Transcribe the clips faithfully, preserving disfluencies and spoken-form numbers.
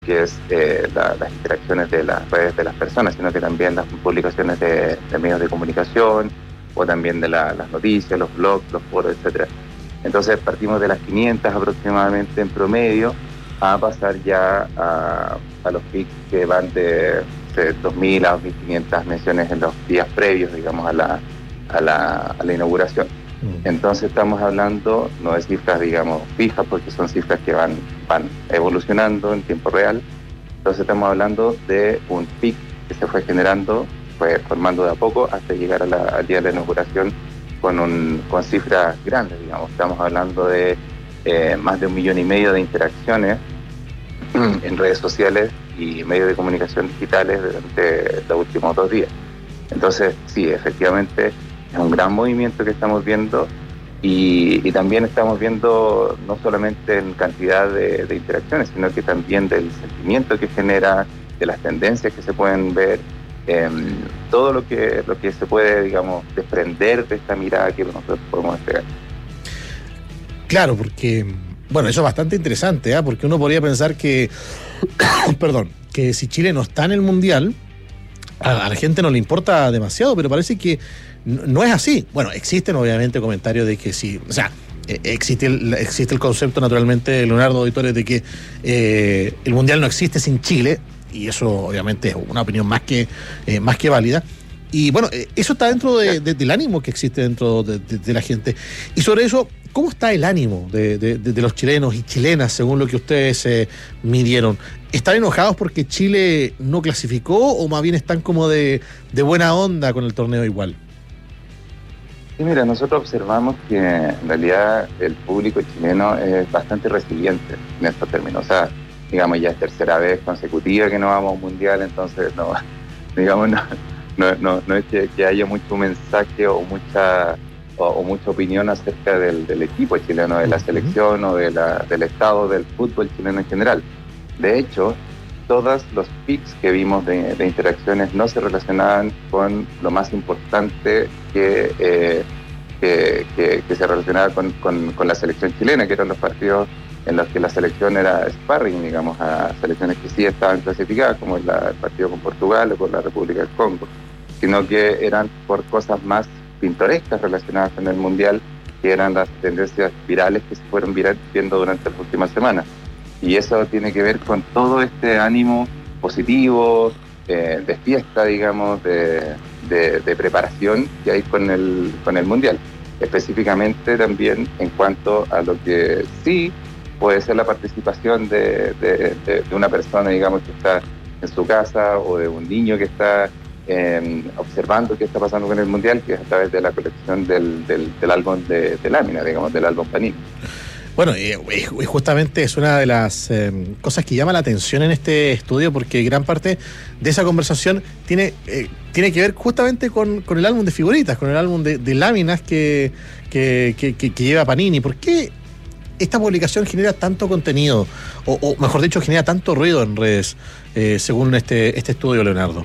que es eh, la, las interacciones de las redes de las personas, sino que también las publicaciones de, de medios de comunicación, o también de la, las noticias, los blogs, los foros, etcétera. Entonces partimos de las quinientas aproximadamente en promedio a pasar ya a, a los pics que van de, de dos mil a dos mil quinientas menciones en los días previos, digamos, a la, a la, a la inauguración. Entonces estamos hablando no de cifras, digamos, fijas, porque son cifras que van, van evolucionando en tiempo real. Entonces estamos hablando de un pic que se fue generando, fue formando de a poco hasta llegar a la, al día de la inauguración con, un, con cifras grandes, digamos. Estamos hablando de eh, más de un millón y medio de interacciones en redes sociales y medios de comunicación digitales durante los últimos dos días. Entonces, sí, efectivamente, es un gran movimiento que estamos viendo y, y también estamos viendo no solamente en cantidad de, de interacciones, sino que también del sentimiento que genera, de las tendencias que se pueden ver, eh, todo lo que, lo que se puede, digamos, desprender de esta mirada que nosotros podemos entregar. Claro, porque, bueno, eso es bastante interesante, ¿eh? Porque uno podría pensar que, perdón, que si Chile no está en el Mundial, a, a la gente no le importa demasiado, pero parece que no es así. Bueno, existen obviamente comentarios de que sí, o sea, existe el, existe el concepto naturalmente de Leonardo Auditores de que eh, el Mundial no existe sin Chile, y eso obviamente es una opinión más que, eh, más que válida. Y bueno, eso está dentro de, de, del ánimo que existe dentro de, de, de la gente. Y sobre eso, ¿cómo está el ánimo de, de, de los chilenos y chilenas según lo que ustedes eh, midieron? ¿Están enojados porque Chile no clasificó o más bien están como de, de buena onda con el torneo igual? Sí, mira, nosotros observamos que en realidad el público chileno es bastante resiliente en estos términos. O sea, digamos, ya es tercera vez consecutiva que no vamos a un mundial, entonces no, digamos, no, no, no, no es que, que haya mucho mensaje o mucha o, o mucha opinión acerca del, del equipo chileno, de la selección o de la, del estado del fútbol chileno en general. De hecho, todos los pics que vimos de, de interacciones no se relacionaban con lo más importante que, eh, que, que, que se relacionaba con, con, con la selección chilena, que eran los partidos en los que la selección era sparring, digamos, a selecciones que sí estaban clasificadas, como el, el partido con Portugal o con la República del Congo, sino que eran por cosas más pintorescas relacionadas con el Mundial, que eran las tendencias virales que se fueron viendo durante las últimas semanas. Y eso tiene que ver con todo este ánimo positivo, eh, de fiesta, digamos, de, de, de preparación que hay con el, con el Mundial. Específicamente también en cuanto a lo que sí puede ser la participación de, de, de, de una persona, digamos, que está en su casa, o de un niño que está eh, observando qué está pasando con el Mundial, que es a través de la colección del, del, del álbum de, de lámina, digamos, del álbum Panini. Bueno, y, y justamente es una de las eh, cosas que llama la atención en este estudio, porque gran parte de esa conversación tiene eh, tiene que ver justamente con, con el álbum de figuritas, con el álbum de, de láminas que, que, que, que, que lleva Panini. ¿Por qué esta publicación genera tanto contenido, o, o mejor dicho, genera tanto ruido en redes, eh, según este, este estudio, Leonardo?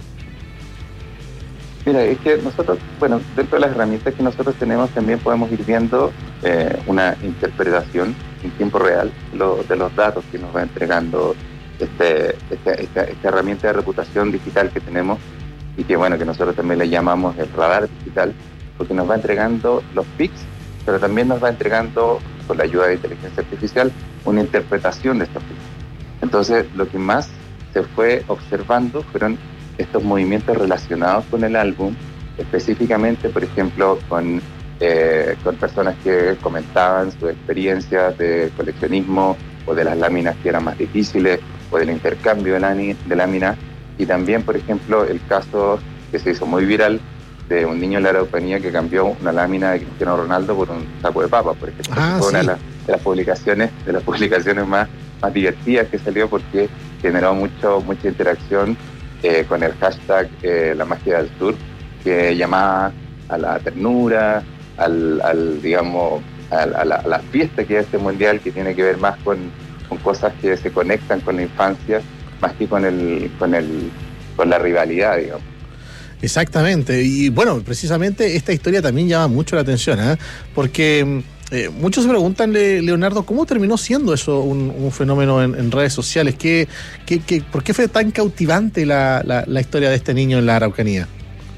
Mira, es que nosotros, bueno, dentro de las herramientas que nosotros tenemos también podemos ir viendo eh, una interpretación en tiempo real lo, de los datos que nos va entregando este, esta, esta, esta herramienta de reputación digital que tenemos, y que bueno, que nosotros también le llamamos el radar digital, porque nos va entregando los pics, pero también nos va entregando, con la ayuda de inteligencia artificial, una interpretación de estos pics. Entonces, lo que más se fue observando fueron estos movimientos relacionados con el álbum, específicamente, por ejemplo, con, eh, con personas que comentaban sus experiencias de coleccionismo o de las láminas que eran más difíciles, o del intercambio de, lani- de láminas, y también, por ejemplo, el caso que se hizo muy viral de un niño en la Araucanía que cambió una lámina de Cristiano Ronaldo por un saco de papas, por ejemplo. Ah, fue sí. una de las, de las publicaciones, de las publicaciones más, más divertidas que salió, porque generó mucho, mucha interacción Eh, con el hashtag eh, La Magia del Sur, que llamaba a la ternura, al, al digamos, a, a, la, a la fiesta que es este mundial, que tiene que ver más con, con cosas que se conectan con la infancia, más que con el, con el, con la rivalidad, digamos. Exactamente, y bueno, precisamente esta historia también llama mucho la atención, ¿eh? Porque eh, muchos se preguntan, Leonardo, ¿cómo terminó siendo eso un, un fenómeno en, en redes sociales? ¿Qué, qué, qué, ¿Por qué fue tan cautivante la, la, la historia de este niño en la Araucanía?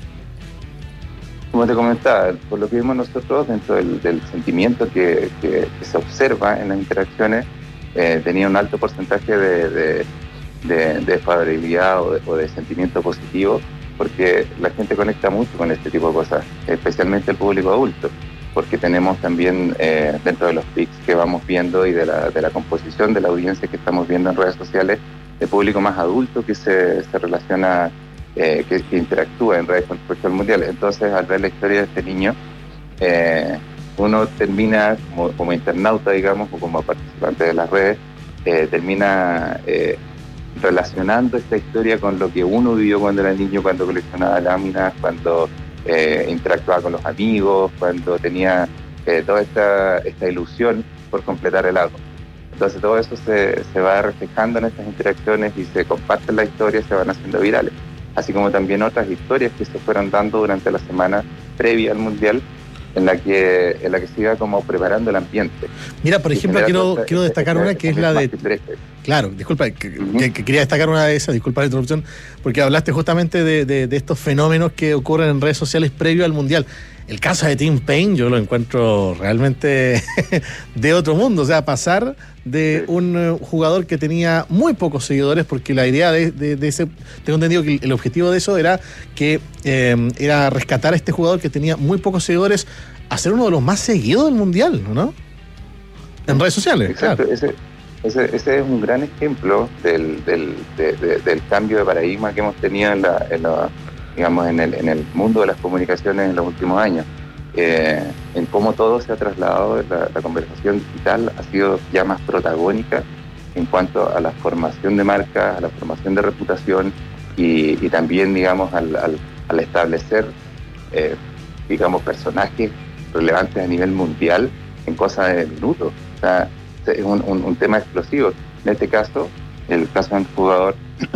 Como te comentaba, por lo que vimos nosotros dentro del, del sentimiento que, que, que se observa en las interacciones, eh, tenía un alto porcentaje de, de, de, de favorabilidad o de, o de sentimiento positivo, porque la gente conecta mucho con este tipo de cosas, especialmente el público adulto, porque tenemos también eh, dentro de los pics que vamos viendo y de la, de la composición de la audiencia que estamos viendo en redes sociales, el público más adulto que se, se relaciona, eh, que, que interactúa en redes con respecto al mundial. Entonces, al ver la historia de este niño, eh, uno termina como, como internauta, digamos, o como participante de las redes, eh, termina eh, relacionando esta historia con lo que uno vivió cuando era niño, cuando coleccionaba láminas, cuando eh, interactuaba con los amigos, cuando tenía eh, toda esta, esta ilusión por completar el álbum. Entonces todo eso se, se va reflejando en estas interacciones y se comparten las historias, se van haciendo virales, así como también otras historias que se fueron dando durante la semana previa al Mundial, en la que en la que se iba como preparando el ambiente. Mira, por ejemplo, quiero, esta, quiero destacar esta, una que es la de... Claro, disculpa, que, uh-huh. que, que quería destacar una de esas, disculpa la interrupción, porque hablaste justamente de, de, de estos fenómenos que ocurren en redes sociales previo al Mundial. El caso de Tim Payne yo lo encuentro realmente de otro mundo, o sea, pasar de un jugador que tenía muy pocos seguidores, porque la idea de, de, de ese, tengo entendido que el objetivo de eso era que eh, era rescatar a este jugador que tenía muy pocos seguidores a ser uno de los más seguidos del Mundial, ¿no? En redes sociales. Exacto, claro. ese, ese, ese es un gran ejemplo del, del, de, de, del cambio de paradigma que hemos tenido en la... En la digamos, en el, en el mundo de las comunicaciones en los últimos años, eh, en cómo todo se ha trasladado, la, la conversación digital ha sido ya más protagónica en cuanto a la formación de marcas, a la formación de reputación y, y también, digamos, al, al, al establecer, eh, digamos, personajes relevantes a nivel mundial en cosas de minutos. O sea, es un, un, un tema explosivo. En este caso, el caso de un jugador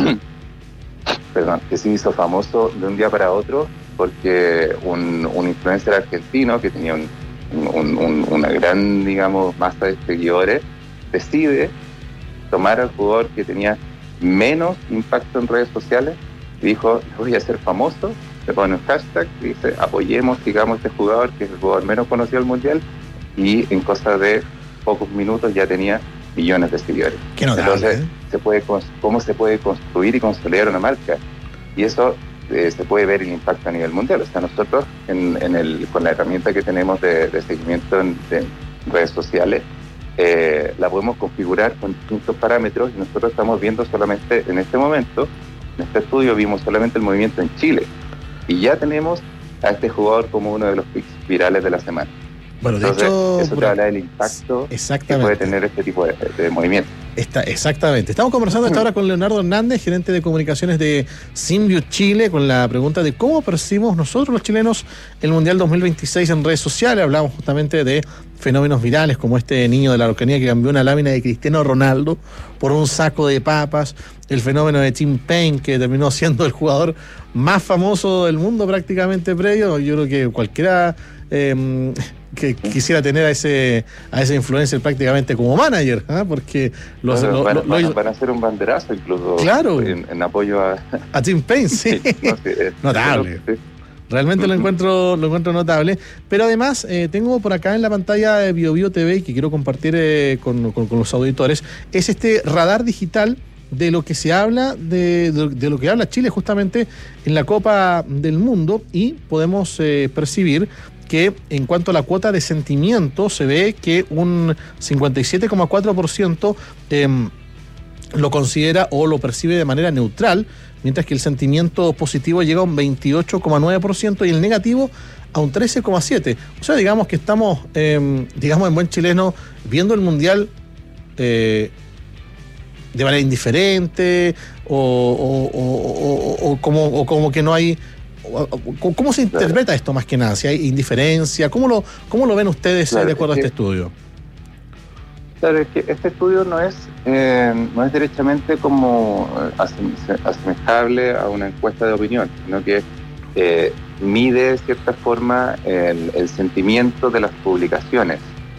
perdón, que se hizo famoso de un día para otro porque un, un influencer argentino que tenía un, un, un, una gran, digamos, masa de seguidores, decide tomar al jugador que tenía menos impacto en redes sociales y dijo, voy a ser famoso, le pone un hashtag y dice, apoyemos, digamos, este jugador que es el jugador menos conocido del Mundial, y en cosa de pocos minutos ya tenía millones de seguidores. Qué notable, Entonces, ¿eh? se puede, ¿cómo se puede construir y consolidar una marca? Y eso eh, se puede ver el impacto a nivel mundial. O sea, nosotros en, en el, con la herramienta que tenemos de, de seguimiento en, de redes sociales, eh, la podemos configurar con distintos parámetros y nosotros estamos viendo solamente en este momento, en este estudio vimos solamente el movimiento en Chile y ya tenemos a este jugador como uno de los pics virales de la semana. Bueno, de Entonces, hecho, eso te habla del impacto que puede tener este tipo de, de movimiento. Está, exactamente. Estamos conversando hasta ahora con Leonardo Hernández, gerente de comunicaciones de Simview Chile, con la pregunta de cómo percibimos nosotros los chilenos el Mundial dos mil veintiséis en redes sociales. Hablamos justamente de fenómenos virales como este niño de la Araucanía que cambió una lámina de Cristiano Ronaldo por un saco de papas, el fenómeno de Tim Payne que terminó siendo el jugador más famoso del mundo prácticamente previo. Yo creo que cualquiera eh, que quisiera tener a ese a ese influencer prácticamente como manager, ¿eh? Porque los, bueno, lo, van, lo, van, lo, van a hacer un banderazo incluso, claro, en, en apoyo a a Tim Payne, sí, sí, no, sí es, notable. Sí. Realmente lo encuentro lo encuentro notable, pero además eh, tengo por acá en la pantalla de BioBio T V que quiero compartir eh, con, con, con los auditores, es este radar digital de lo que se habla, de, de, de lo que habla Chile justamente en la Copa del Mundo, y podemos eh, percibir que en cuanto a la cuota de sentimiento se ve que un cincuenta y siete coma cuatro por ciento eh, lo considera o lo percibe de manera neutral, mientras que el sentimiento positivo llega a un veintiocho coma nueve por ciento y el negativo a un trece coma siete por ciento. O sea, digamos que estamos, eh, digamos en buen chileno, viendo el Mundial eh, de manera indiferente o, o, o, o, o, como, o como que no hay... ¿Cómo se interpreta esto más que nada? Si hay indiferencia, ¿cómo lo, cómo lo ven ustedes claro, de acuerdo a este estudio? Claro, es que este estudio no es, eh, no es derechamente como asemejable a una encuesta de opinión, sino que eh, mide de cierta forma el, el sentimiento de las publicaciones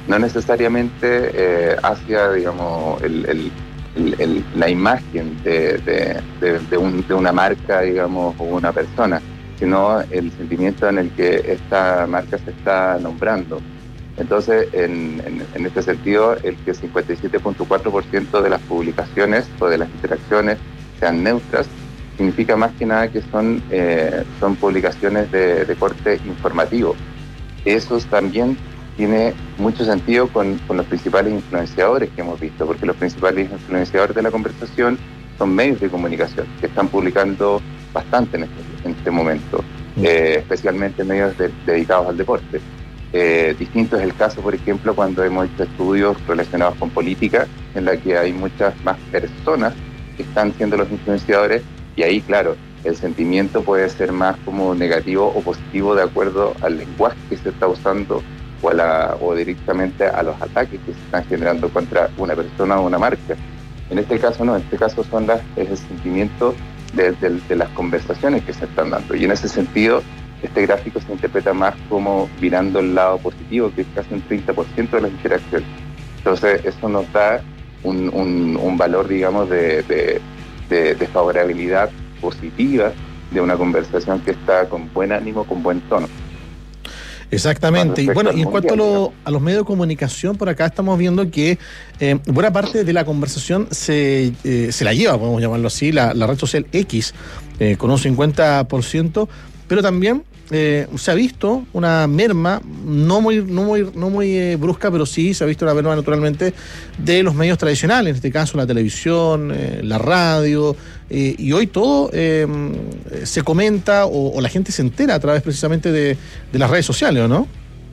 no necesariamente eh, hacia, digamos, el, el, el, el, la imagen de, de, de, de, un, de una marca, digamos, o una persona, sino el sentimiento en el que esta marca se está nombrando. Entonces, en, en, en este sentido, el que cincuenta y siete punto cuatro por ciento de las publicaciones o de las interacciones sean neutras, significa más que nada que son, eh, son publicaciones de, de corte informativo. Eso también tiene mucho sentido con, con los principales influenciadores que hemos visto, porque los principales influenciadores de la conversación son medios de comunicación que están publicando bastante en este, en este momento, eh, especialmente medios de, dedicados al deporte. Eh, distinto es el caso, por ejemplo, cuando hemos hecho estudios relacionados con política, en la que hay muchas más personas que están siendo los influenciadores, y ahí, claro, el sentimiento puede ser más como negativo o positivo de acuerdo al lenguaje que se está usando o, a la, o directamente a los ataques que se están generando contra una persona o una marca. En este caso no, en este caso son las, es el sentimiento de, de, de las conversaciones que se están dando, y en ese sentido este gráfico se interpreta más como mirando el lado positivo, que es casi un treinta por ciento de las interacciones. Entonces eso nos da un, un, un valor, digamos, de, de, de, de favorabilidad positiva de una conversación que está con buen ánimo, con buen tono. Exactamente. Y bueno, y en cuanto a, lo, a los medios de comunicación, por acá estamos viendo que eh, buena parte de la conversación se, eh, se la lleva, podemos llamarlo así, la, la red social X, eh, con un cincuenta por ciento, pero también eh, se ha visto una merma, no muy, no muy, no muy eh, brusca, pero sí se ha visto una merma naturalmente de los medios tradicionales, en este caso la televisión, eh, la radio, eh, y hoy todo eh, se comenta o, o la gente se entera a través precisamente de, de las redes sociales, ¿o no?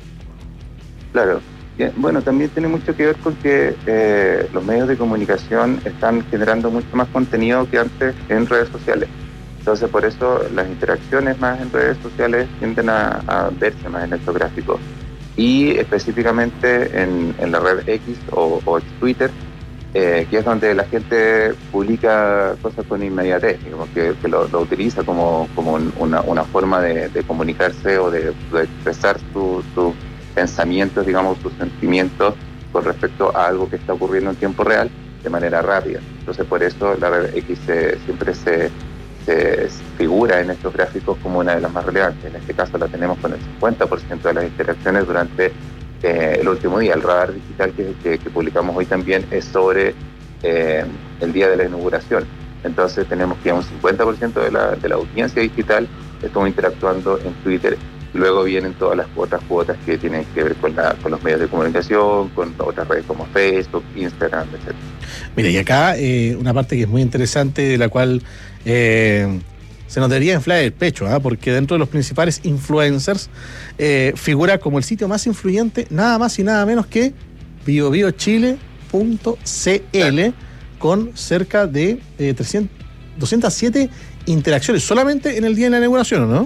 Claro. Bueno, también tiene mucho que ver con que eh, los medios de comunicación están generando mucho más contenido que antes en redes sociales. Entonces, por eso las interacciones más en redes sociales tienden a, a verse más en estos gráficos. Y específicamente en, en la red X o, o Twitter, eh, que es donde la gente publica cosas con inmediatez, digamos, que, que lo, lo utiliza como, como una, una forma de, de comunicarse o de, de expresar sus su pensamientos, digamos, sus sentimientos con respecto a algo que está ocurriendo en tiempo real de manera rápida. Entonces, por eso la red X se, siempre se... se figura en estos gráficos como una de las más relevantes. En este caso la tenemos con el cincuenta por ciento de las interacciones durante eh, el último día. El radar digital que, que, que publicamos hoy también es sobre eh, el día de la inauguración. Entonces tenemos que un cincuenta por ciento de la, de la audiencia digital estuvo interactuando en Twitter. Luego vienen todas las otras cuotas que tienen que ver con, la, con los medios de comunicación, con otras redes como Facebook, Instagram, etcétera. Mira, y acá eh, una parte que es muy interesante, de la cual eh, se nos debería inflar el pecho, ¿eh? Porque dentro de los principales influencers eh, figura como el sitio más influyente, nada más y nada menos que bio bio chile punto c l, con cerca de eh, trescientos, doscientas siete interacciones solamente en el día de la inauguración, ¿no?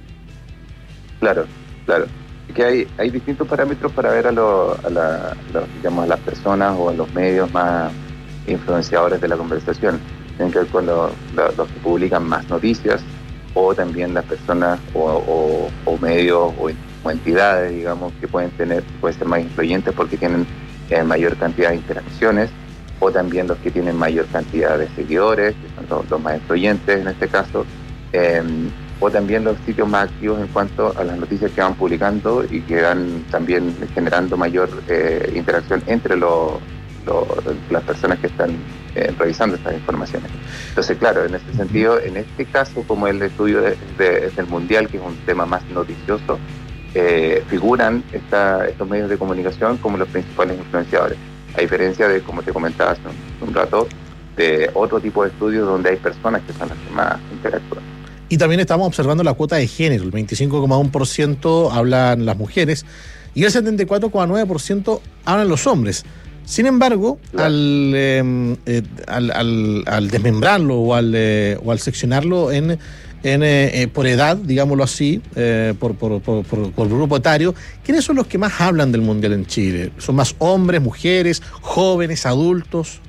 Claro, claro. Que hay, hay distintos parámetros para ver a, lo, a, la, los, digamos, a las personas o a los medios más influenciadores de la conversación. Tienen que ver con lo, lo, los que publican más noticias, o también las personas o, o, o medios o, o entidades, digamos, que pueden tener, pueden ser más influyentes porque tienen eh, mayor cantidad de interacciones, o también los que tienen mayor cantidad de seguidores, que son los, los más influyentes en este caso. Eh, o también los sitios más activos en cuanto a las noticias que van publicando y que van también generando mayor eh, interacción entre los, los, las personas que están eh, revisando estas informaciones. Entonces, claro, en este sentido, en este caso, como el estudio de, de, del Mundial, que es un tema más noticioso, eh, figuran esta, estos medios de comunicación como los principales influenciadores, a diferencia de, como te comentaba hace un, un rato, de otro tipo de estudios donde hay personas que son las que más interactúan. Y también estamos observando la cuota de género. El veinticinco coma uno por ciento hablan las mujeres y el setenta y cuatro coma nueve por ciento hablan los hombres. Sin embargo, claro. al, eh, eh, al, al, al desmembrarlo o al, eh, o al seccionarlo en, en, eh, por edad, digámoslo así, eh, por, por, por, por, por grupo etario, ¿quiénes son los que más hablan del Mundial en Chile? ¿Son más hombres, mujeres, jóvenes, adultos?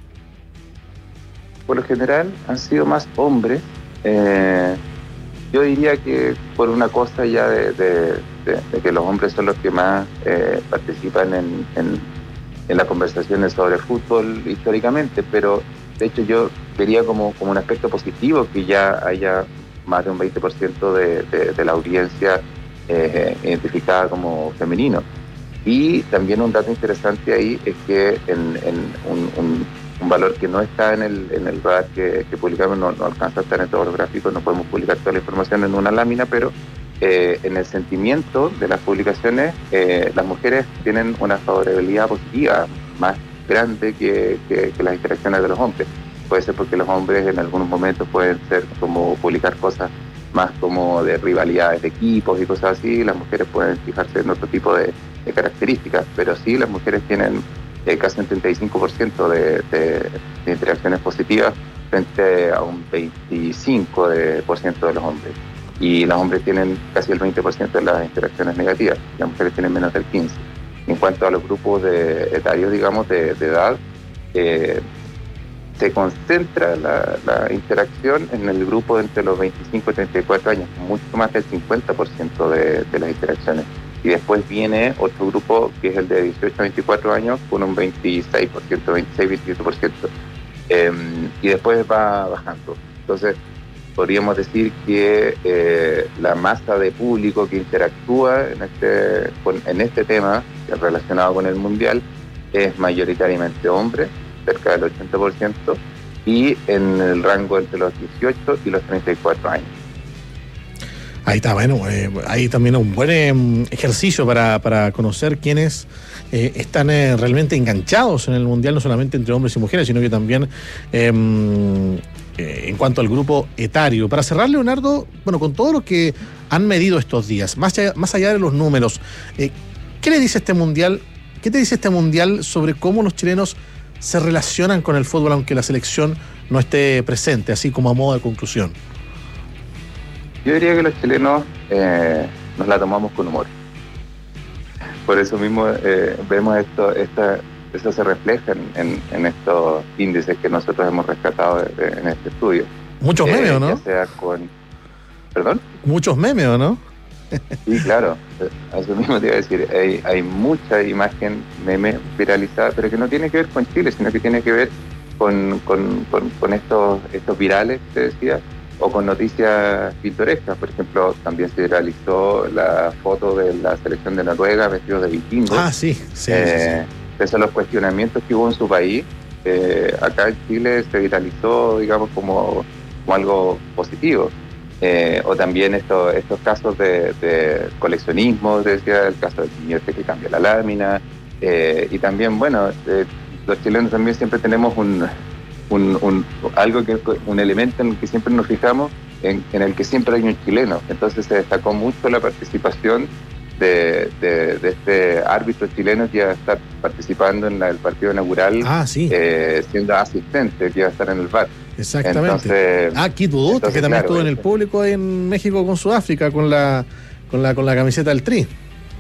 Por lo general han sido más hombres. Eh... Yo diría que por una cosa ya de, de, reciente, de que los hombres son los que más eh, participan en, en, en las conversaciones sobre fútbol históricamente, pero de hecho yo vería como, como un aspecto positivo que ya haya más de un veinte por ciento de, de, de la audiencia eh, identificada como femenino. Y también un dato interesante ahí es que en, en un, un, un valor que no está en el, en el radar que, que publicamos, no, no alcanza a estar en todos los gráficos, no podemos publicar toda la información en una lámina, pero eh, en el sentimiento de las publicaciones, eh, las mujeres tienen una favorabilidad positiva más grande que, que, que las interacciones de los hombres. Puede ser porque los hombres en algunos momentos pueden ser como publicar cosas más como de rivalidades de equipos y cosas así, las mujeres pueden fijarse en otro tipo de, de características, pero sí las mujeres tienen eh, casi un treinta y cinco por ciento de, de, de interacciones positivas frente a un veinticinco por ciento de los hombres, y los hombres tienen casi el veinte por ciento de las interacciones negativas, las mujeres tienen menos del quince por ciento. En cuanto a los grupos de etarios, digamos, de, de edad, eh, se concentra la, la interacción en el grupo entre los veinticinco y treinta y cuatro años, mucho más del cincuenta por ciento de, de las interacciones. Y después viene otro grupo que es el de dieciocho a veinticuatro años con un veintiséis por ciento, veintiséis a veintisiete por ciento. Eh, y después va bajando. Entonces, podríamos decir que eh, la masa de público que interactúa en este, con, en este tema relacionado con el Mundial es mayoritariamente hombre, cerca del ochenta por ciento, y en el rango entre los dieciocho y los treinta y cuatro años. Ahí está, bueno, eh, ahí también un buen eh, ejercicio para, para conocer quiénes eh, están eh, realmente enganchados en el Mundial, no solamente entre hombres y mujeres, sino que también eh, eh, en cuanto al grupo etario. Para cerrar, Leonardo, bueno, con todo lo que han medido estos días, más allá, más allá de los números, eh, ¿qué le dice este Mundial? ¿Qué te dice este Mundial sobre cómo los chilenos se relacionan con el fútbol, aunque la selección no esté presente, así como a modo de conclusión? Yo diría que los chilenos eh, nos la tomamos con humor. Por eso mismo eh, vemos esto, esta, eso se refleja en, en, en estos índices que nosotros hemos rescatado de, de, en este estudio. Muchos eh, memes, ¿o no? Ya sea con... ¿Perdón? Muchos memes, ¿o no? Sí, claro. A eso mismo te iba a decir. Hay, hay mucha imagen meme viralizada, pero que no tiene que ver con Chile, sino que tiene que ver con, con, con, con estos, estos virales, te decía, o con noticias pintorescas. Por ejemplo, también se viralizó la foto de la selección de Noruega vestidos de vikingos. Ah, sí, sí, eh, sí, sí. Esos son los cuestionamientos que hubo en su país. Eh, acá en Chile se viralizó, digamos, como, como algo positivo. Eh, o también esto, estos casos de, de coleccionismo, decía, el caso del niño este que cambia la lámina, eh, y también, bueno, eh, los chilenos también siempre tenemos un, un, un algo que un elemento en el que siempre nos fijamos, en, en el que siempre hay un chileno. Entonces se destacó mucho la participación de, de, de este árbitro chileno que iba a estar participando en la, el partido inaugural, ah, sí. eh, siendo asistente, que iba a estar en el V A R. Exactamente. Entonces, ah, Kit Budut, que también claro, estuvo en el público ahí en México con Sudáfrica con la, con la, con la camiseta del Tri.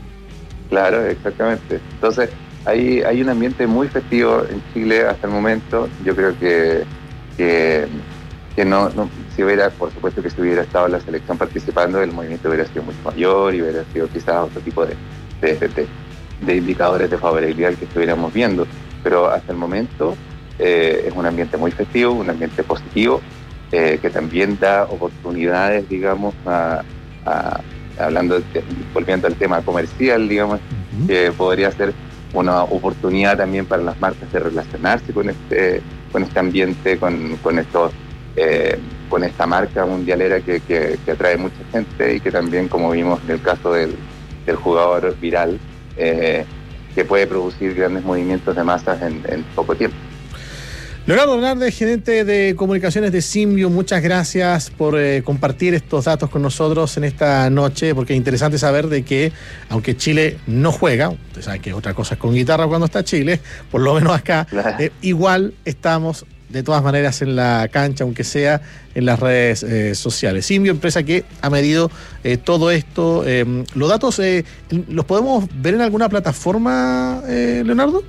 Claro, exactamente. Entonces, hay, hay un ambiente muy festivo en Chile hasta el momento. Yo creo que, que, que no, no, si hubiera, por supuesto que si hubiera estado la selección participando, el movimiento hubiera sido mucho mayor y hubiera sido quizás otro tipo de, de, de, de indicadores de favorabilidad que estuviéramos viendo. Pero hasta el momento eh, es un ambiente muy festivo, un ambiente positivo, eh, que también da oportunidades, digamos, a, a hablando, de, volviendo al tema comercial, digamos, uh-huh. que podría ser una oportunidad también para las marcas de relacionarse con este, con este ambiente, con, con estos, eh, con esta marca mundialera que, que, que atrae mucha gente y que también, como vimos en el caso del, del jugador viral, eh, que puede producir grandes movimientos de masas en, en poco tiempo. Leonardo Hernández, gerente de comunicaciones de Symbio, muchas gracias por eh, compartir estos datos con nosotros en esta noche, porque es interesante saber de que, aunque Chile no juega, ustedes saben que otra cosa es con guitarra cuando está Chile, por lo menos acá, eh, igual estamos de todas maneras en la cancha, aunque sea en las redes eh, sociales. Symbio, empresa que ha medido eh, todo esto. Eh, ¿Los datos eh, los podemos ver en alguna plataforma, eh, Leonardo?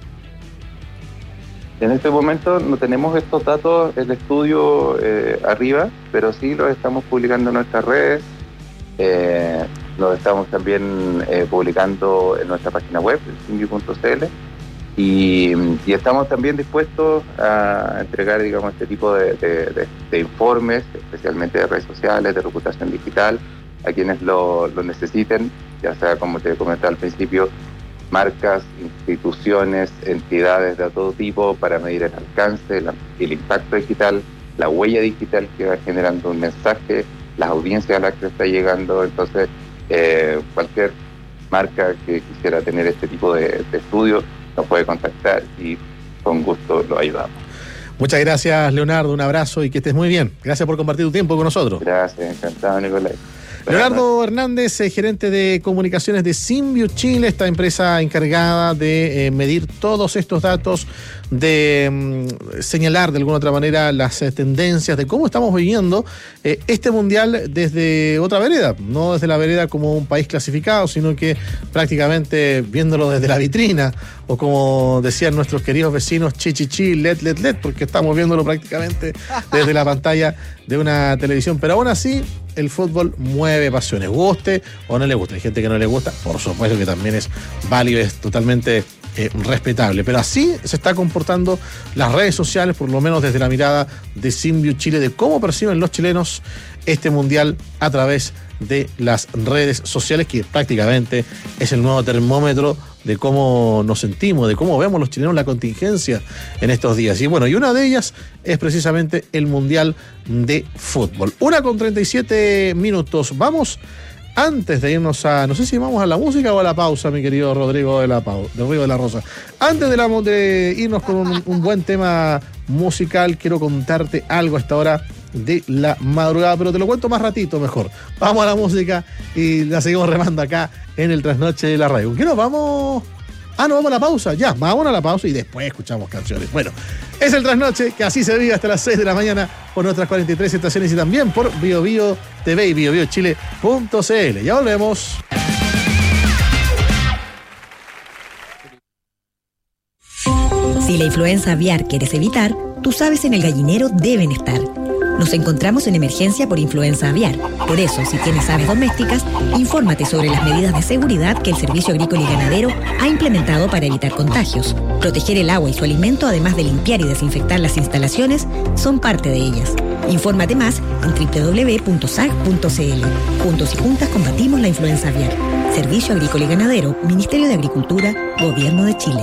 En este momento no tenemos estos datos del estudio eh, arriba, pero sí los estamos publicando en nuestras redes. Eh, Lo estamos también eh, publicando en nuestra página web, simbiu punto c l, y, y estamos también dispuestos a entregar, digamos, este tipo de, de, de, de informes, especialmente de redes sociales, de reputación digital, a quienes lo, lo necesiten, ya sea, como te comentaba al principio, marcas, instituciones, entidades de todo tipo, para medir el alcance, el, el impacto digital, la huella digital que va generando un mensaje, las audiencias a las que está llegando. Entonces, eh, cualquier marca que quisiera tener este tipo de, de estudios nos puede contactar y con gusto lo ayudamos. Muchas gracias, Leonardo, un abrazo y que estés muy bien. Gracias por compartir tu tiempo con nosotros. Gracias, encantado, Nicolás. Leonardo Hernández, eh, gerente de comunicaciones de Simbiu Chile, esta empresa encargada de eh, medir todos estos datos, de mm, señalar de alguna otra manera las eh, tendencias de cómo estamos viviendo eh, este mundial desde otra vereda, no desde la vereda como un país clasificado, sino que prácticamente viéndolo desde la vitrina, o como decían nuestros queridos vecinos, chi chi chi, let let let, porque estamos viéndolo prácticamente desde la pantalla de una televisión. Pero aún así, el fútbol mueve pasiones, guste o no le guste. Hay gente que no le gusta, por supuesto que también es válido, es totalmente eh, respetable. Pero así se está comportando las redes sociales, por lo menos desde la mirada de Simbiu Chile, de cómo perciben los chilenos este mundial a través de las redes sociales, que prácticamente es el nuevo termómetro de cómo nos sentimos, de cómo vemos los chilenos la contingencia en estos días. Y bueno, y una de ellas es precisamente el Mundial de Fútbol. Una con treinta y siete minutos. Vamos, antes de irnos a, no sé si vamos a la música o a la pausa, mi querido Rodrigo de la Pau, de Río de la Rosa. Antes de, la, de irnos con un, un buen tema musical, quiero contarte algo a esta hora de la madrugada, pero te lo cuento más ratito mejor. Vamos a la música y la seguimos remando acá en el Trasnoche de la Radio. ¿Con qué nos vamos? Ah, no, vamos a la pausa. Ya, vamos a la pausa y después escuchamos canciones. Bueno, es el Trasnoche, que así se vive hasta las seis de la mañana por nuestras cuarenta y tres estaciones y también por Bio Bio T V y bio bio chile punto c l. Ya volvemos. Si la influenza aviar quieres evitar, tus aves en el gallinero deben estar. Nos encontramos en emergencia por influenza aviar. Por eso, si tienes aves domésticas, infórmate sobre las medidas de seguridad que el Servicio Agrícola y Ganadero ha implementado para evitar contagios. Proteger el agua y su alimento, además de limpiar y desinfectar las instalaciones, son parte de ellas. Infórmate más en doble u doble u doble u punto s a g punto c l. Juntos y juntas combatimos la influenza aviar. Servicio Agrícola y Ganadero, Ministerio de Agricultura, Gobierno de Chile.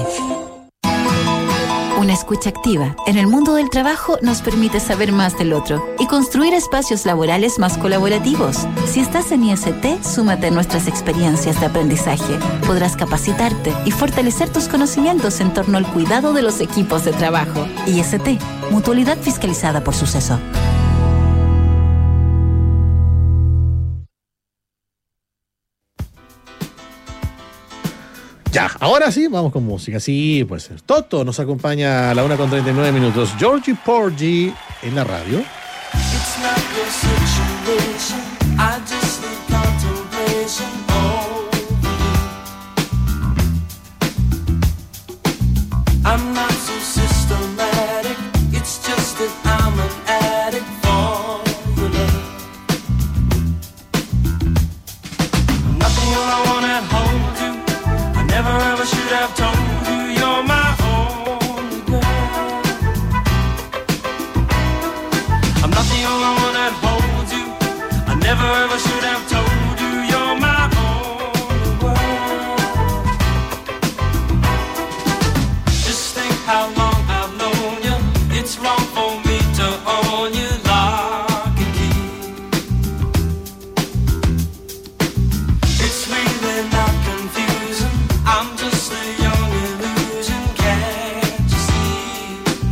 Una escucha activa en el mundo del trabajo nos permite saber más del otro y construir espacios laborales más colaborativos. Si estás en I S T, súmate a nuestras experiencias de aprendizaje. Podrás capacitarte y fortalecer tus conocimientos en torno al cuidado de los equipos de trabajo. I S T, Mutualidad Fiscalizada por Suceso. Ya, ahora sí, vamos con música. Sí, puede ser. Toto nos acompaña a la una con treinta y nueve minutos. Georgie Porgy en la radio. It's not your situation. I just need contemplation over you. I'm not so systematic. It's just that I'm an addict for your love. Nothing I wanna hold you. Never ever should have told you you're my only girl. I'm not the only one that holds you. I never ever should have told you you're my only world. Just think how long I've known you. It's wrong for me to own you lock and key. It's really not confusing. I'm just a young illusion, can't you see?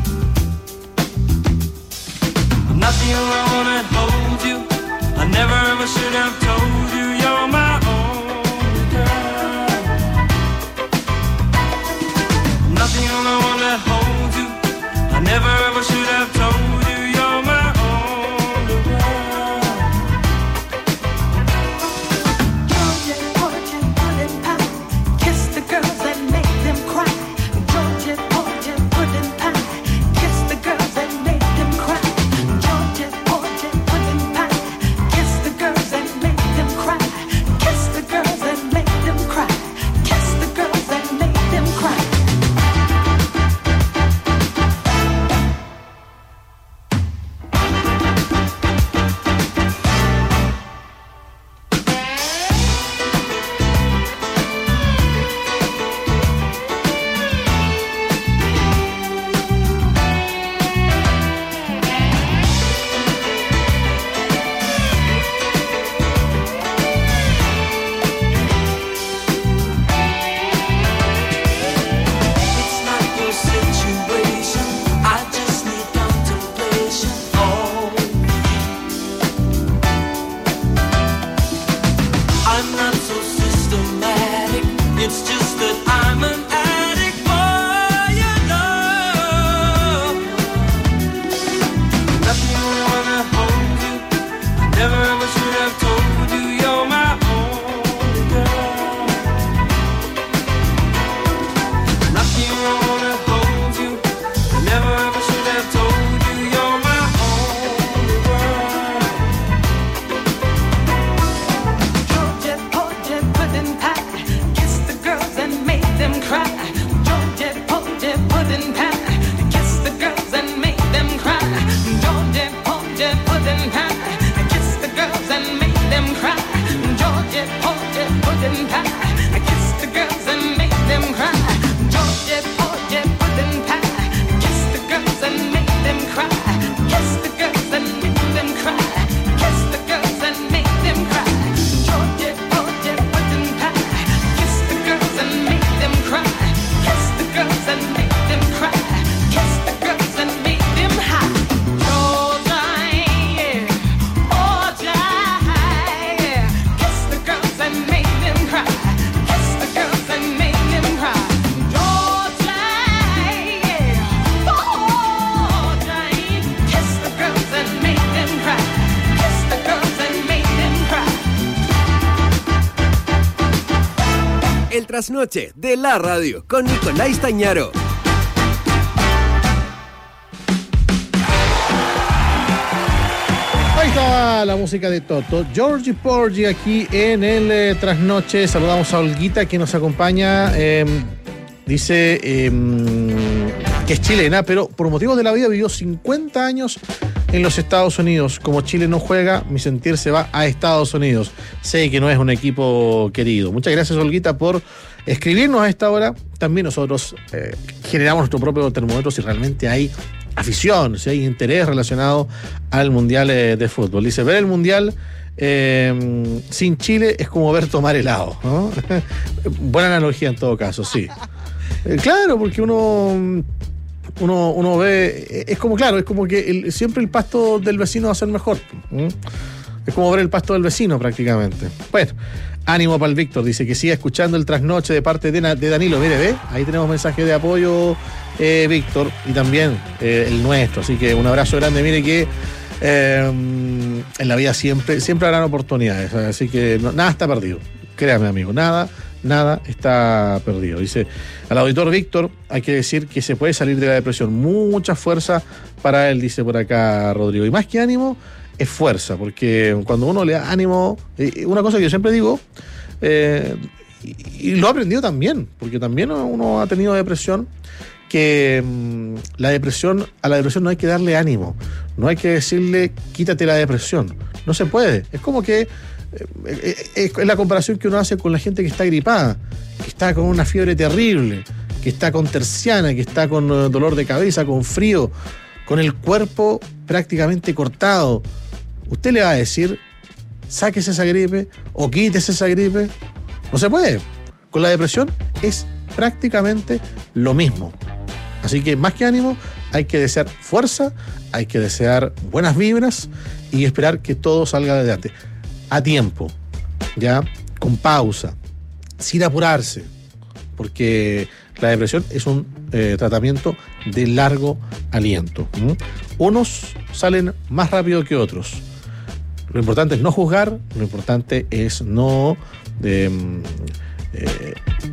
I'm not the only one that holds you. I never ever should have told you you're my only girl. I'm not the only one that holds you. I never ever should have told you you're my only girl. Georgia, Georgia, pudding pie. Kiss the girls and make them cry. Georgia, Georgia, pudding pie. Kiss the girls and make them cry. Georgia, Georgia, pudding pie. Kiss the girls and make them cry. Georgia pudding pie. I kissed the girls and made them cry. Georgia, Georgia pudding pie. I kissed the girls and made them cry. Georgia, Georgia pudding pie. I kissed the girls and made them cry. Kissed the girls and made them cry. Kissed the girls and made them cry. Georgia, Georgia pudding pie. Kissed the girls and made them cry. Kissed the girls and made them cry. Kissed the girls and made them high. Georgia, yeah, Georgia, yeah. Kissed the girls and made them cry. Kissed the girls and made them cry. Georgia, yeah, Georgia, kissed the girls and made them cry. Kissed the girls and made them cry. El trasnoche de la radio con Nicolás Tañaro. Ahí estaba la música de Toto. Georgie Porgy aquí en el eh, trasnoche. Saludamos a Olguita que nos acompaña. Eh, dice eh, que es chilena, pero por motivos de la vida vivió cincuenta años en los Estados Unidos. Como Chile no juega, mi sentir se va a Estados Unidos. Sé que no es un equipo querido. Muchas gracias, Olguita, por escribirnos a esta hora. También nosotros eh, generamos nuestro propio termómetro si realmente hay afición, si hay interés relacionado al Mundial eh, de Fútbol. Dice, ver el Mundial eh, sin Chile es como ver tomar helado, ¿no? Buena analogía en todo caso, sí. Eh, claro, porque uno... Uno, uno ve, es como, claro, es como que el, siempre el pasto del vecino va a ser mejor. ¿Mm? Es como ver el pasto del vecino prácticamente. Bueno, ánimo para el Víctor, dice que siga escuchando el trasnoche de parte de, de Danilo. Mire, ve, ahí tenemos mensaje de apoyo, eh, Víctor, y también eh, el nuestro. Así que un abrazo grande, mire que eh, en la vida siempre, siempre habrán oportunidades. Así que no, nada está perdido. Créame, amigo, nada, nada está perdido. Dice, al auditor Víctor, hay que decir que se puede salir de la depresión. Mucha fuerza para él, dice por acá Rodrigo. Y más que ánimo, es fuerza, porque cuando uno le da ánimo, eh, una cosa que yo siempre digo, eh, y, y lo he aprendido también, porque también uno ha tenido depresión, que mmm, la depresión, a la depresión no hay que darle ánimo, no hay que decirle quítate la depresión, no se puede. Es como que es la comparación que uno hace con la gente que está gripada, que está con una fiebre terrible, que está con terciana, que está con dolor de cabeza, con frío, con el cuerpo prácticamente cortado. Usted le va a decir, sáquese esa gripe o quítese esa gripe. No se puede. Con la depresión es prácticamente lo mismo. Así que más que ánimo, hay que desear fuerza, hay que desear buenas vibras y esperar que todo salga adelante. A tiempo, ya, con pausa, sin apurarse, porque la depresión es un eh, tratamiento de largo aliento. ¿Mm? Unos salen más rápido que otros. Lo importante es no juzgar, lo importante es no eh, eh,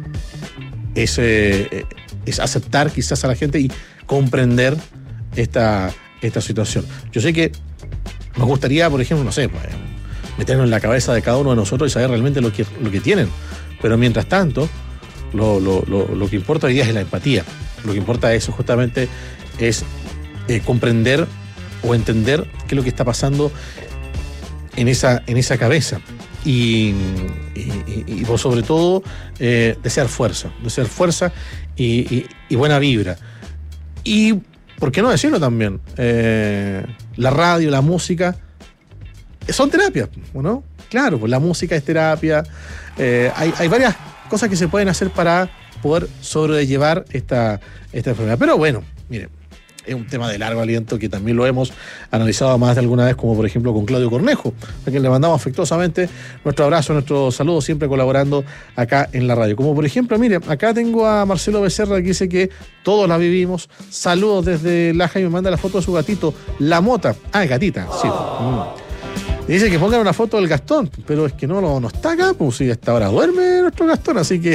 es, eh, es aceptar quizás a la gente y comprender esta, esta situación. Yo sé que nos gustaría, por ejemplo, no sé, pues, meternos en la cabeza de cada uno de nosotros y saber realmente lo que, lo que tienen. Pero mientras tanto, lo, lo, lo, lo que importa hoy día es la empatía. Lo que importa es justamente es eh, comprender o entender qué es lo que está pasando en esa, en esa cabeza. Y, y, y, y por sobre todo, eh, desear fuerza. Desear fuerza y, y, y buena vibra. Y, ¿por qué no decirlo también? Eh, la radio, la música son terapias, ¿no? Claro, pues la música es terapia. Eh, hay, hay varias cosas que se pueden hacer para poder sobrellevar esta, esta enfermedad. Pero bueno, miren, es un tema de largo aliento que también lo hemos analizado más de alguna vez, como por ejemplo con Claudio Cornejo, a quien le mandamos afectuosamente nuestro abrazo, nuestro saludo, siempre colaborando acá en la radio. Como por ejemplo, mire, acá tengo a Marcelo Becerra que dice que todos la vivimos. Saludos desde Laja y me manda la foto de su gatito, la Mota. Ah, gatita, sí. Mm. Dice que pongan una foto del Gastón, pero es que no, no, no está acá, pues si hasta ahora duerme nuestro Gastón, así que...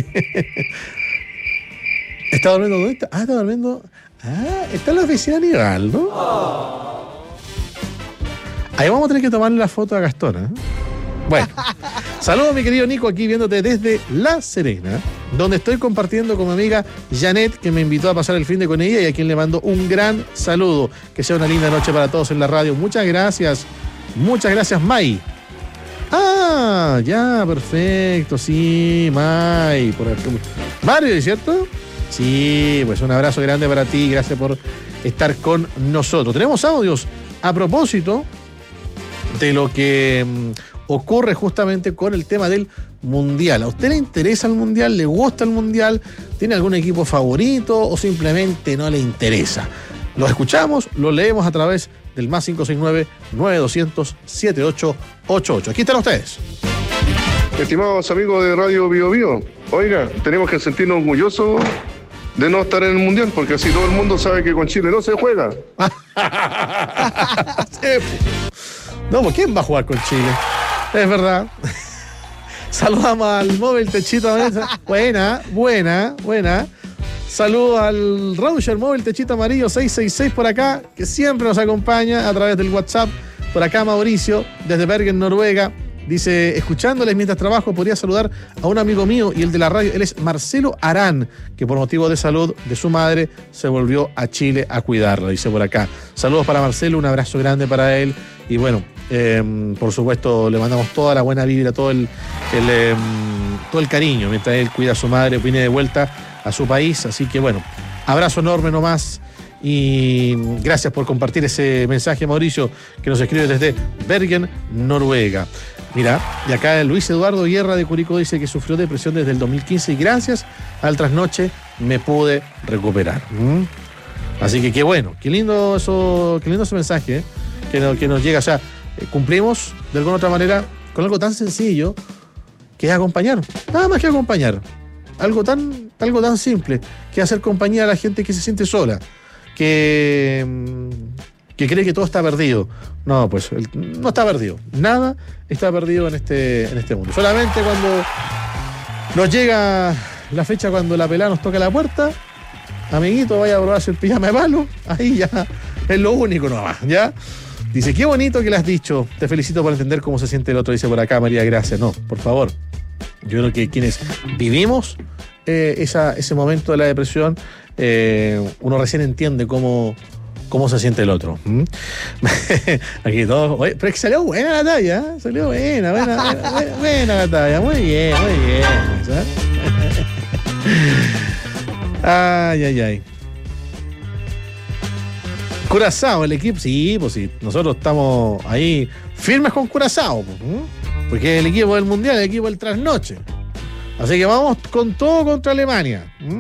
¿Está durmiendo dónde está? Ah, está durmiendo... Ah, está en la oficina Aníbal, ¿no? Ahí vamos a tener que tomarle la foto a Gastón, ¿eh? Bueno, Saludos, mi querido Nico, aquí viéndote desde La Serena, donde estoy compartiendo con mi amiga Janet, que me invitó a pasar el fin de con ella y a quien le mando un gran saludo. Que sea una linda noche para todos en la radio. Muchas gracias. Muchas gracias, May. Ah, ya, perfecto. Sí, May. Por aquí. Mario, ¿cierto? Sí, pues un abrazo grande para ti. Gracias por estar con nosotros. Tenemos audios a propósito de lo que mmm, ocurre justamente con el tema del Mundial. ¿A usted le interesa el Mundial? ¿Le gusta el Mundial? ¿Tiene algún equipo favorito o simplemente no le interesa? Lo escuchamos, lo leemos a través del más cinco seis nueve, nueve dos cero cero, siete ocho ocho ocho. Aquí están ustedes. Estimados amigos de Radio Bio Bio, oiga, tenemos que sentirnos orgullosos de no estar en el Mundial, porque así todo el mundo sabe que con Chile no se juega. Sí. No, pues ¿quién va a jugar con Chile? Es verdad. Saludamos al móvil Techito. Buena, buena, buena. Saludos al Roger Móvil Techito Amarillo seis seis seis por acá, que siempre nos acompaña a través del WhatsApp. Por acá Mauricio, desde Bergen, Noruega. Dice, escuchándoles mientras trabajo, podría saludar a un amigo mío y el de la radio. Él es Marcelo Arán, que por motivo de salud de su madre se volvió a Chile a cuidarla, dice por acá. Saludos para Marcelo, un abrazo grande para él. Y bueno, eh, por supuesto, le mandamos toda la buena vibra, todo el, el, eh, todo el cariño mientras él cuida a su madre, viene de vuelta a su país. Así que bueno, abrazo enorme nomás. Y gracias por compartir ese mensaje, Mauricio, que nos escribe desde Bergen, Noruega. Mira, y acá Luis Eduardo Guerra de Curicó dice que sufrió depresión desde el dos mil quince y gracias al trasnoche me pude recuperar. ¿Mm? Así que qué bueno, qué lindo eso, qué lindo ese mensaje, ¿eh? que, no, que nos llega. O sea, eh, cumplimos de alguna otra manera con algo tan sencillo que es acompañar. Nada más que acompañar. Algo tan, algo tan simple que hacer compañía a la gente que se siente sola, que, que cree que todo está perdido. No, pues el, no está perdido. Nada está perdido en este, en este mundo. Solamente cuando nos llega la fecha, cuando la pelada nos toca la puerta, amiguito, vaya a probarse el pijama de palo. Ahí ya es lo único nomás, ¿ya? Dice, qué bonito que le has dicho. Te felicito por entender cómo se siente el otro. Dice por acá María Gracia. No, por favor. Yo creo que quienes vivimos eh, esa, ese momento de la depresión, eh, uno recién entiende cómo, cómo se siente el otro. ¿Mm? Aquí todos. Oye, pero es que salió buena la talla, ¿eh? Salió buena, buena, buena, buena la talla. Muy bien, muy bien. ¿Sabes? Ay, ay, ay. Curazao, el equipo. Sí, pues sí. Nosotros estamos ahí firmes con Curazao. Pues, ¿eh? Porque el equipo del Mundial, el equipo del trasnoche. Así que vamos con todo contra Alemania. ¿Mm?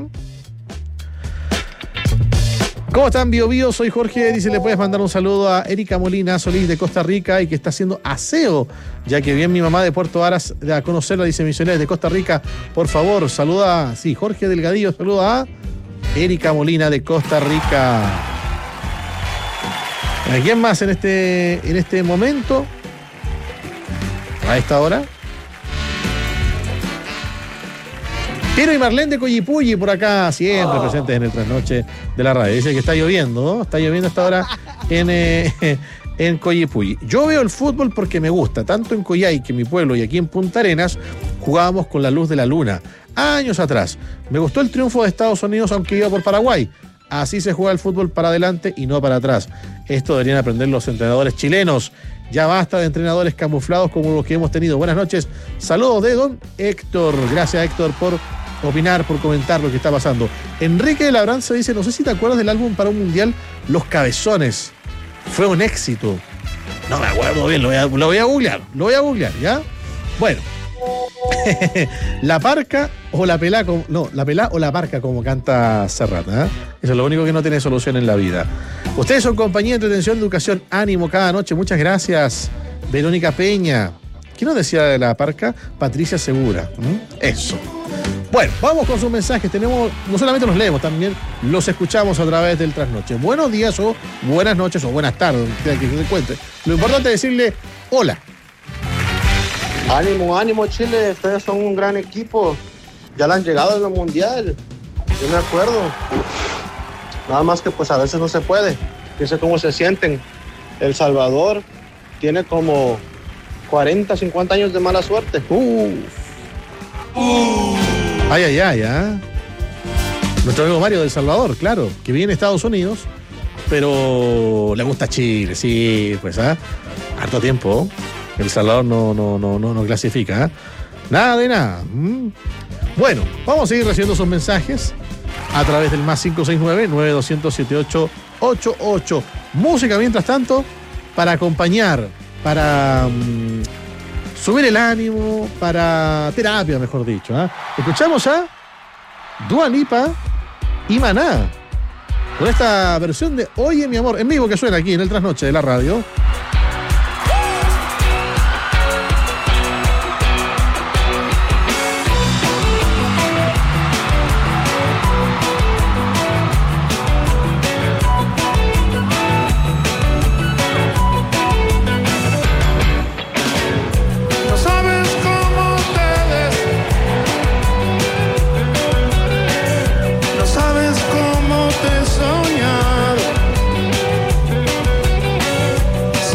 ¿Cómo están, Bio Bio? Soy Jorge. Dice, le puedes mandar un saludo a Erika Molina Solís de Costa Rica y que está haciendo aseo, ya que viene mi mamá de Puerto Varas a conocerla. Dice, misioneros de Costa Rica, por favor, saluda. Sí, Jorge Delgadillo, saluda a Erika Molina de Costa Rica. ¿A quién más en este, en este momento? A esta hora. Piero y Marlene de Coyipulli por acá, siempre oh. presentes en el trasnoche de la radio. Dice que está lloviendo, ¿no? Está lloviendo hasta ahora en, eh, en Coyipulli. Yo veo el fútbol porque me gusta. Tanto en Coyhai, que mi pueblo, y aquí en Punta Arenas, jugábamos con la luz de la luna. Años atrás. Me gustó el triunfo de Estados Unidos, aunque iba por Paraguay. Así se juega el fútbol, para adelante y no para atrás. Esto deberían aprender los entrenadores chilenos. Ya basta de entrenadores camuflados como los que hemos tenido. Buenas noches. Saludos de don Héctor. Gracias, Héctor, por opinar, por comentar lo que está pasando. Enrique de Labranza dice, no sé si te acuerdas del álbum para un mundial Los Cabezones. Fue un éxito. No me acuerdo bien, lo voy a, lo voy a googlear. Lo voy a googlear, ¿ya? Bueno. La parca o la pelá, como, no, la pelá o la parca, como canta Serrat, ¿eh? Eso es lo único que no tiene solución en la vida. Ustedes son compañía de entretención, educación, ánimo cada noche. Muchas gracias, Verónica Peña. ¿Quién nos decía de la parca? Patricia Segura. ¿Mm? Eso. Bueno, vamos con sus mensajes. Tenemos, no solamente los leemos, también los escuchamos a través del trasnoche. Buenos días o buenas noches o buenas tardes, que se encuentre. Lo importante es decirle hola. Ánimo, ánimo, Chile, ustedes son un gran equipo. Ya le han llegado en el mundial. Yo me acuerdo. Nada más que pues a veces no se puede. Yo sé cómo se sienten. El Salvador tiene como cuarenta, cincuenta años de mala suerte. Uh. Ay, ay, ay, ¿ah? Nuestro amigo Mario de El Salvador, claro, que vive en Estados Unidos, pero le gusta Chile, sí, pues, ¿ah? Harto tiempo. El Salvador no, no, no, no, no clasifica, ¿ah? Nada de nada. ¿Mm? Bueno, vamos a seguir recibiendo esos mensajes a través del más cinco seis nueve, nueve dos cero cero, siete ocho ocho ocho. Música, mientras tanto, para acompañar, para um, subir el ánimo, para terapia, mejor dicho, ¿eh? Escuchamos a Dua Lipa y Maná con esta versión de Oye mi amor, en vivo, que suena aquí en el trasnoche de la radio. Si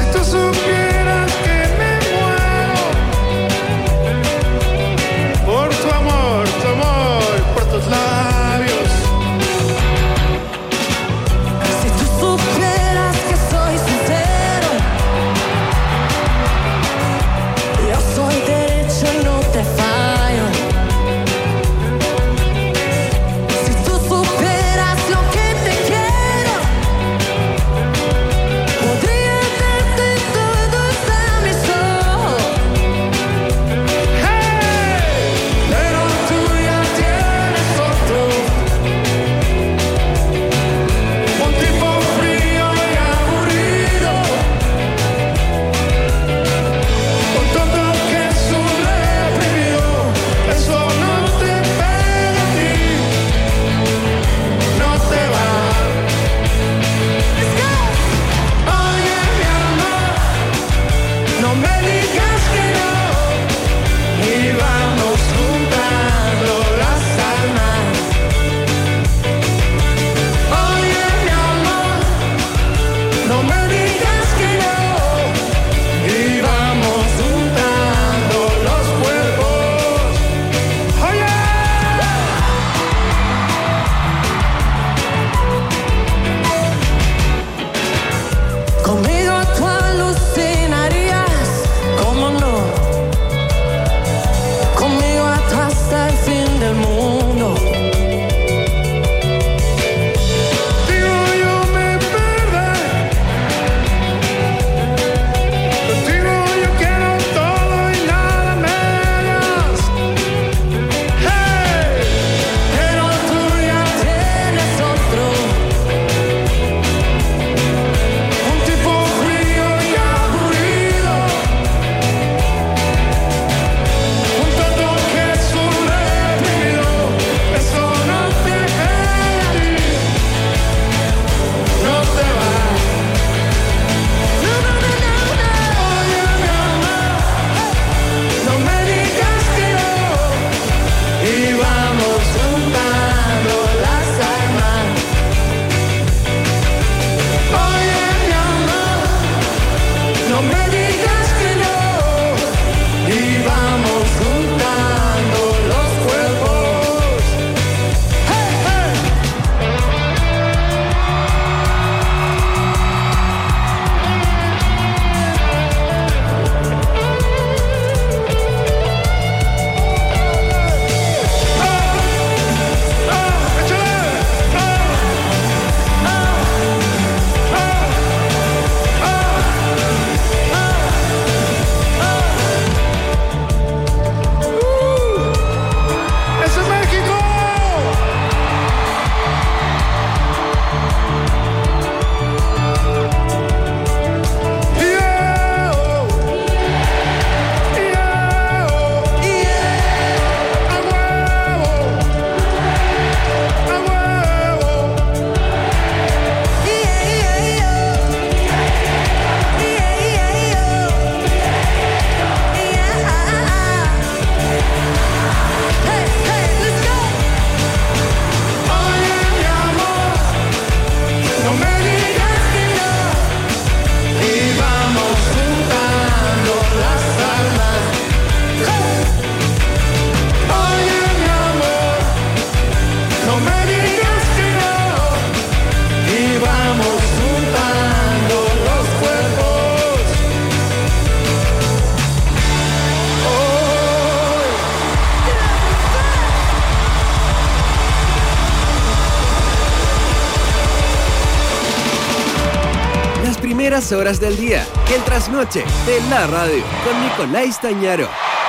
más horas del día. El trasnoche de la radio con Nicolás Tañaro.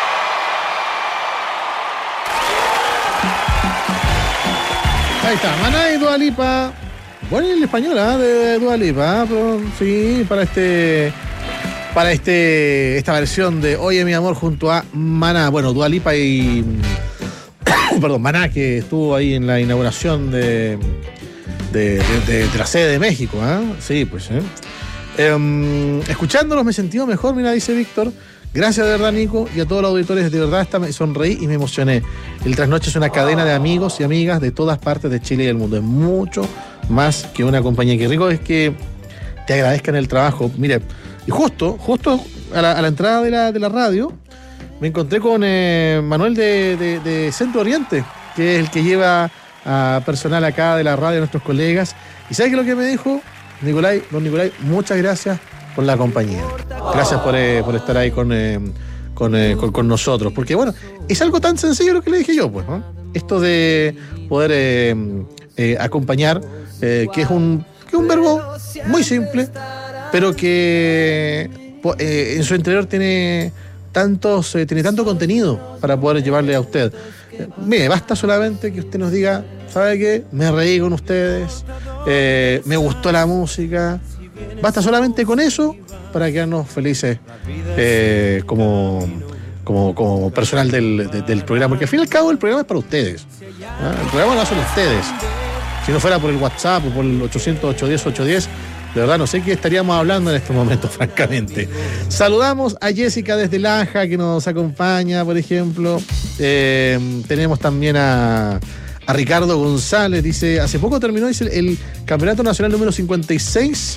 Ahí está, Maná y Dua Lipa. Bueno, el español, ¿eh? de Dua Lipa, pero sí, para este para este esta versión de Oye mi amor junto a Maná. Bueno, Dua Lipa y perdón, Maná, que estuvo ahí en la inauguración de de, de, de, de la sede de México, ¿eh? Sí, pues, ¿eh? Eh, escuchándolos me he sentido mejor, mira, dice Víctor. Gracias de verdad, Nico, y a todos los auditores, de verdad hasta me sonreí y me emocioné. El Trasnoche es una cadena de amigos y amigas de todas partes de Chile y del mundo. Es mucho más que una compañía. Qué rico es que te agradezcan el trabajo. Mire, y justo, justo a la, a la entrada de la, de la radio, me encontré con eh, Manuel de, de, de Centro Oriente, que es el que lleva a personal acá de la radio, a nuestros colegas. ¿Y sabes qué es lo que me dijo? Nicolai, don Nicolai, muchas gracias por la compañía. Gracias por, eh, por estar ahí con, eh, con, eh, con, con nosotros. Porque, bueno, es algo tan sencillo lo que le dije yo, pues, ¿no? Esto de poder eh, eh, acompañar, eh, que es un, que es un verbo muy simple, pero que eh, en su interior tiene, tantos, eh, tiene tanto contenido para poder llevarle a usted. Eh, mire, basta solamente que usted nos diga, ¿sabe qué? Me reí con ustedes, eh, me gustó la música. Basta solamente con eso para quedarnos felices eh, como, como, como personal del, de, del programa. Porque al fin y al cabo el programa es para ustedes. ¿eh? El programa lo hacen ustedes. Si no fuera por el WhatsApp o por el ochocientos, ochocientos diez, ochocientos diez, de verdad no sé qué estaríamos hablando en estos momentos, francamente. Saludamos a Jessica desde Laja, que nos acompaña, por ejemplo. Eh, tenemos también a... A Ricardo González, dice, hace poco terminó dice, el Campeonato Nacional número cincuenta y seis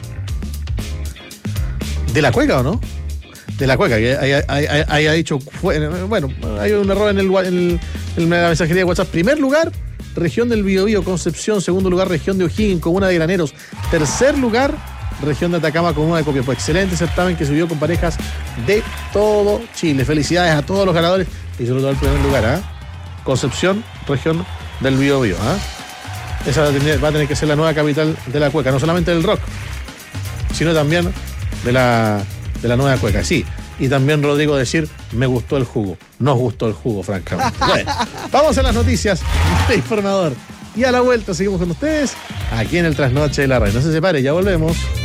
de la Cueca, ¿o no? De la Cueca, que haya dicho, fue, bueno, hay un error en, el, en, el, en la mensajería de WhatsApp. Primer lugar, región del Biobío, Concepción. Segundo lugar, región de O'Higgins, comuna de Graneros. Tercer lugar, región de Atacama, comuna de Copiapó. Excelente certamen que se vio con parejas de todo Chile. Felicidades a todos los ganadores y sobre todo el primer lugar, ¿eh? Concepción, región del Biobío, ¿eh? Esa va a, tener, va a tener que ser la nueva capital de la Cueca, no solamente del rock, sino también de la, de la nueva Cueca, sí. Y también Rodrigo decir, me gustó el jugo. Nos gustó el jugo, francamente. Bueno, vamos a las noticias de Informador. Y a la vuelta seguimos con ustedes aquí en el Trasnoche de la Radio. No se separe, ya volvemos.